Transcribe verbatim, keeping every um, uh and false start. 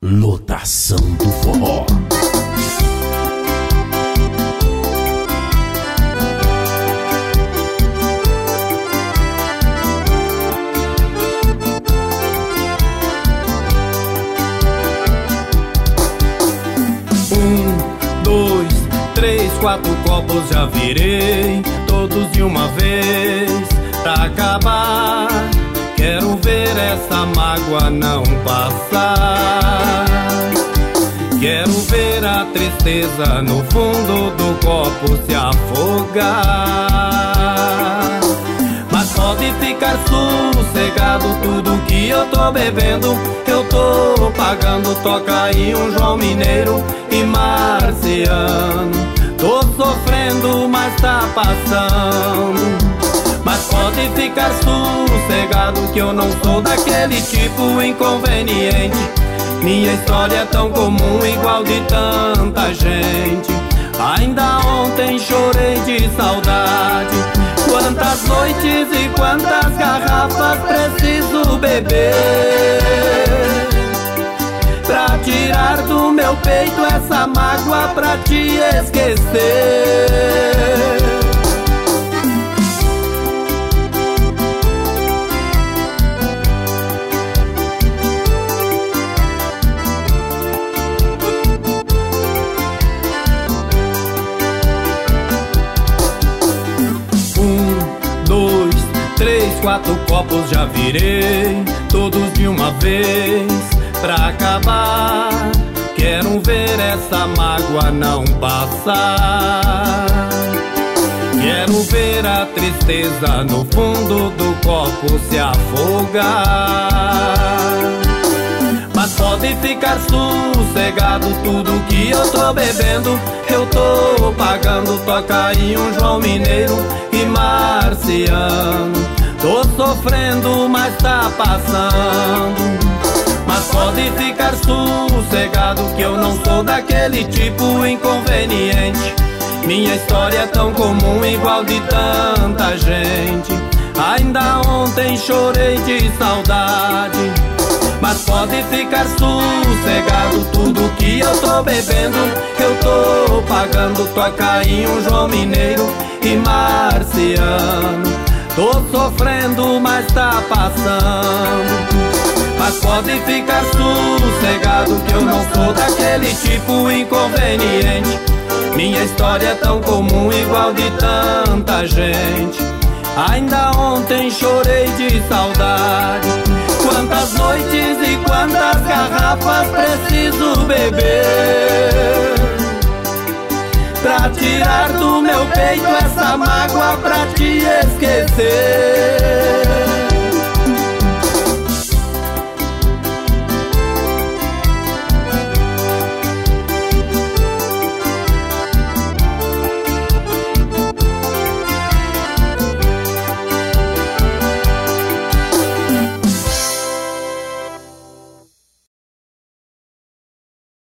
Lotação do Forró. Um, dois, três, quatro copos já virei, todos de uma vez, pra acabar. Quero ver essa mágoa não passar. Quero ver a tristeza no fundo do copo se afogar. Mas pode ficar sossegado, tudo que eu tô bebendo eu tô pagando. Toca aí um João Mineiro e Marciano. Tô sofrendo, mas tá passando. Mas pode ficar sossegado que eu não sou daquele tipo inconveniente. Minha história é tão comum, igual de tanta gente. Ainda ontem chorei de saudade. Quantas noites e quantas garrafas preciso beber pra tirar do meu peito essa mágoa, pra te esquecer. Três, quatro copos já virei, todos de uma vez, pra acabar. Quero ver essa mágoa não passar. Quero ver a tristeza no fundo do copo se afogar. Mas pode ficar sossegado, tudo que eu tô bebendo eu tô pagando. Toca aí um João Mineiro e Marciano. Tô sofrendo, mas tá passando. Mas pode ficar sossegado que eu não sou daquele tipo inconveniente. Minha história é tão comum, igual de tanta gente. Ainda ontem chorei de saudade. Mas pode ficar sossegado, tudo que eu tô bebendo eu tô pagando. Toca aí um João Mineiro e Marciano. Tô sofrendo, mas tá passando. Mas pode ficar sossegado que eu não sou daquele tipo inconveniente. Minha história é tão comum, igual de tanta gente. Ainda ontem chorei de saudade. Quantas noites e quantas garrafas preciso beber pra tirar do meu peito essa mágoa, pra te esquecer.